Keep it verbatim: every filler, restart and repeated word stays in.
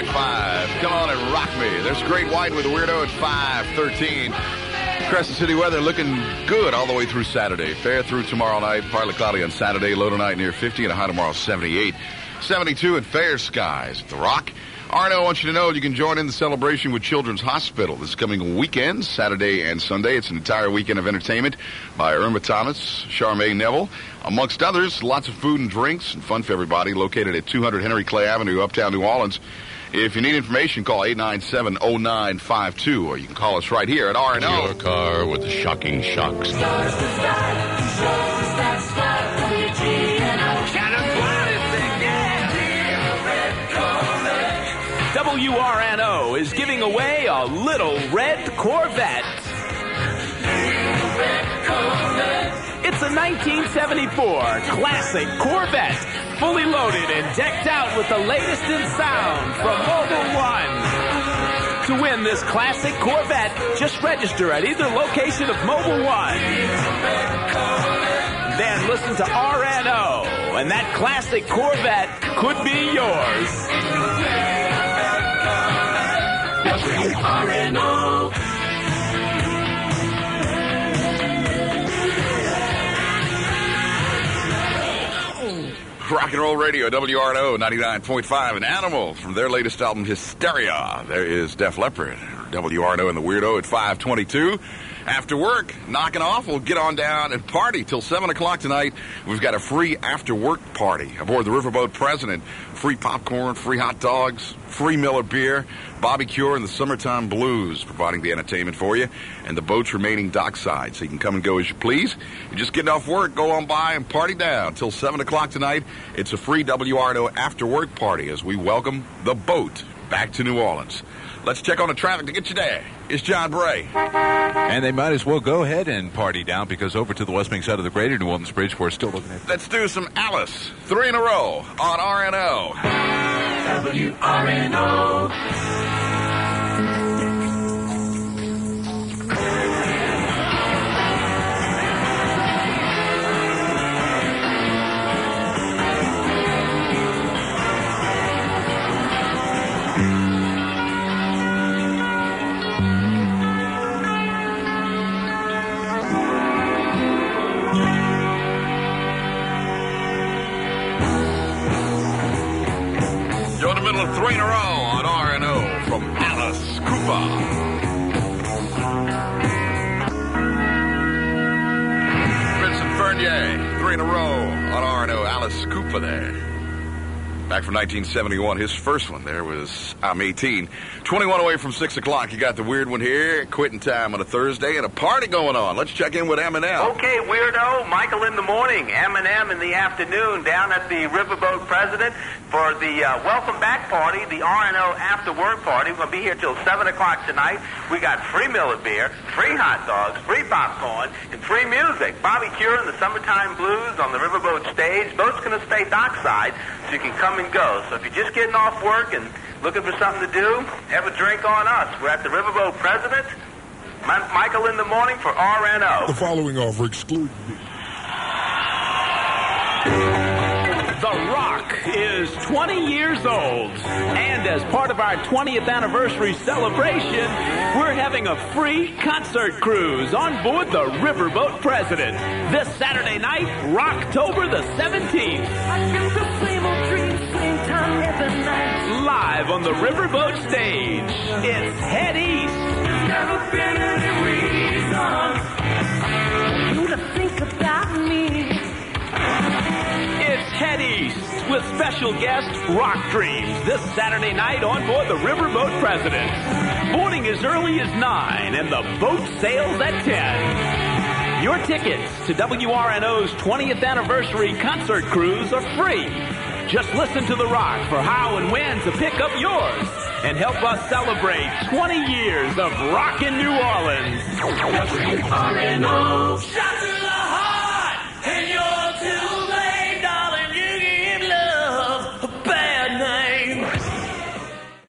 five. Come on and rock me. There's Great White with the Weirdo at five thirteen. Crescent City weather looking good all the way through Saturday. Fair through tomorrow night. Partly cloudy on Saturday. Low tonight near fifty and a high tomorrow seventy-eight. seventy-two and fair skies at the Rock. R N O wants you to know you can join in the celebration with Children's Hospital this coming weekend, Saturday and Sunday. It's an entire weekend of entertainment by Irma Thomas, Charmaine Neville, amongst others. Lots of food and drinks and fun for everybody. Located at two hundred Henry Clay Avenue, Uptown New Orleans. If you need information, call eight nine seven, oh nine five two, or you can call us right here at R N O. Your car with the shocking shocks. W R N O is giving away a little red Corvette. It's a nineteen seventy-four classic Corvette, fully loaded and decked out with the latest in sound from Mobil One. To win this classic Corvette, just register at either location of Mobil One. Then listen to R N O, and that classic Corvette could be yours. W R N O. Rock and Roll Radio, W R N O ninety-nine point five, an Animal from their latest album, Hysteria. There is Def Leppard, W R N O and the Weirdo at five twenty-two. After work, knocking off, we'll get on down and party till seven o'clock tonight. We've got a free after-work party aboard the Riverboat President. Free popcorn, free hot dogs, free Miller beer, Bobby Cure and the Summertime Blues providing the entertainment for you, and the boat's remaining dockside, so you can come and go as you please. You're just getting off work, go on by and party down till seven o'clock tonight. It's a free W R N O after-work party as we welcome the boat back to New Orleans. Let's check on the traffic to get you there. It's John Bray. And they might as well go ahead and party down, because over to the West Bank side of the Greater New Orleans Bridge, we're still looking at... Let's do some Alice. Three in a row on R N O. W R N O. Three in a row on R N O from Alice Cooper. Vincent Bernier, three in a row on R N O. Alice Cooper there. Back from nineteen seventy-one, his first one there was I'm eighteen. twenty-one away from six o'clock. You got the weird one here, quitting time on a Thursday, and a party going on. Let's check in with Eminem. Okay, weirdo. Michael in the morning, Eminem in the afternoon down at the Riverboat President for the uh, welcome back party, the R N O after work party. We're going to be here till seven o'clock tonight. We got free Miller beer, free hot dogs, free popcorn, and free music. Bobby Cure and the Summertime Blues on the Riverboat stage. Boat's going to stay dockside, so you can come and go. So if you're just getting off work and looking for something to do, have a drink on us. We're at the Riverboat President. My, Michael in the morning for R N O. The following offer excludes... The Rock is twenty years old, and as part of our twentieth anniversary celebration, we're having a free concert cruise on board the Riverboat President this Saturday night, Rocktober the seventeenth. Live on the Riverboat stage, it's Head East. Never been any reason you to think about me. It's Head East with special guest Rock Dreams this Saturday night on board the Riverboat President. Boarding as early as nine and the boat sails at ten. Your tickets to W R N O's twentieth anniversary concert cruise are free. Just listen to The Rock for how and when to pick up yours and help us celebrate twenty years of rockin' New Orleans. W R N O.